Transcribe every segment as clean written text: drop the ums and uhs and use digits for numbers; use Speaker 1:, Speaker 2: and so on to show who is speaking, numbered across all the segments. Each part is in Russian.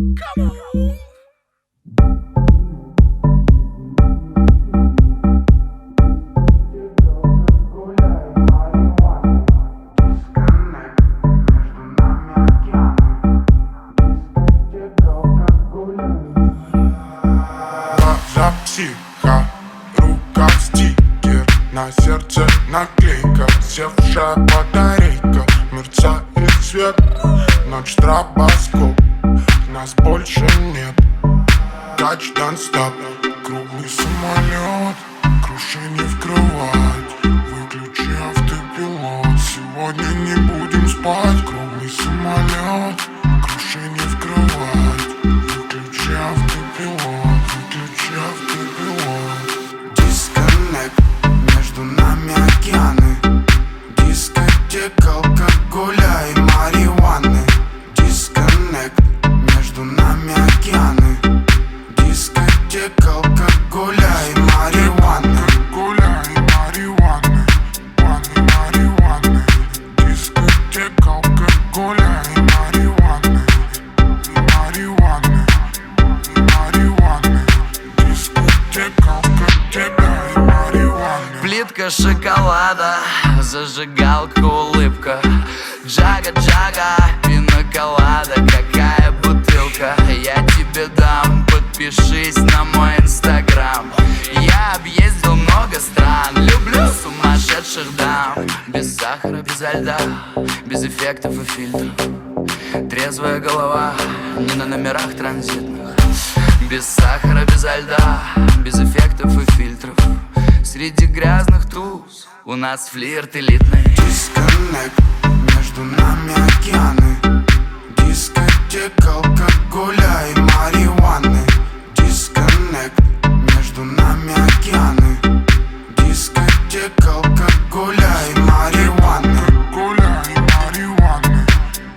Speaker 1: Психа, рука стикер, на сердце наклейка, севшая батарейка, мерцает свет, ночь стробоскоп, нас больше нет. Touch don't stop, круглый самолет, крушение в кровать, выключи автопилот, сегодня не будем спать. Круглый самолет, крушение в кровать, выключи автопилот, выключи автопилот. Дисконнект, между нами океаны, дискотека, алкоголя и марихуаны. Дисконнект, между нами океаны, дискотека, алкоголя и марихуаны. Алкоголя и марихуаны, марихуаны. Дискотека, алкоголя и марихуаны, марихуаны, марихуаны. Дискотека, алкоголя и марихуаны.
Speaker 2: Плитка шоколада, зажигалка, улыбка, джага-джага, пина-колада, какая бутылка. Я тебе дам, подпишись на мой инстаграм. Я объездил много стран, люблю сумасшедших дам. Без сахара, без льда, без эффектов и фильтров, трезвая голова, не на номерах транзитных. Без сахара, без льда, без эффектов и фильтров, среди грязных туз у нас флирт элитный.
Speaker 1: Дисконнект, между нами океаны, дискотека, алкоголя и марихуаны. Дисконнект, между нами океаны, дискотека, алкоголя и марихуаны. Алкоголя и марихуаны,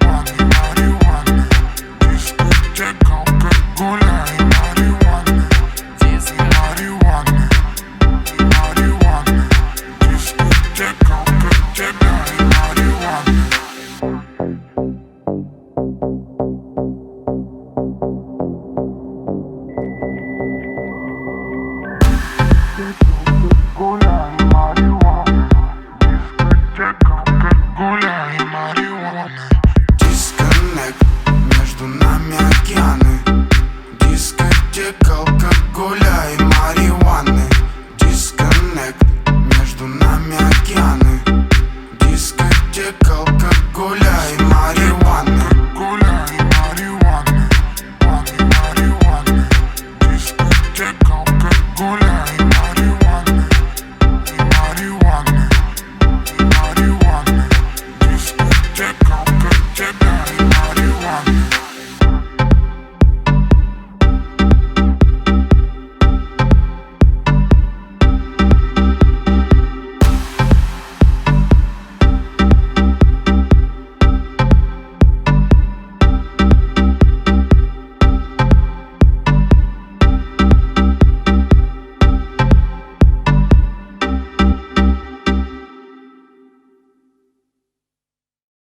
Speaker 1: марихуаны. Дискотека, алкоголя и марихуаны, марихуаны, марихуаны. Дискотека, алкоголя и марихуаны. Алкоголя и марихуаны, дискотека, алкоголя и марихуаны. Дисконнект, между нами океаны, дискотека, алкоголя и марихуаны. Дисконнект, между нами океаны, дискотека, алкоголя и марихуаны. Алкоголя и марихуаны, марихуаны. Дискотека, алкоголя и марихуаны, марихуаны, марихуаны. Дискотека, алкоголя и марихуаны.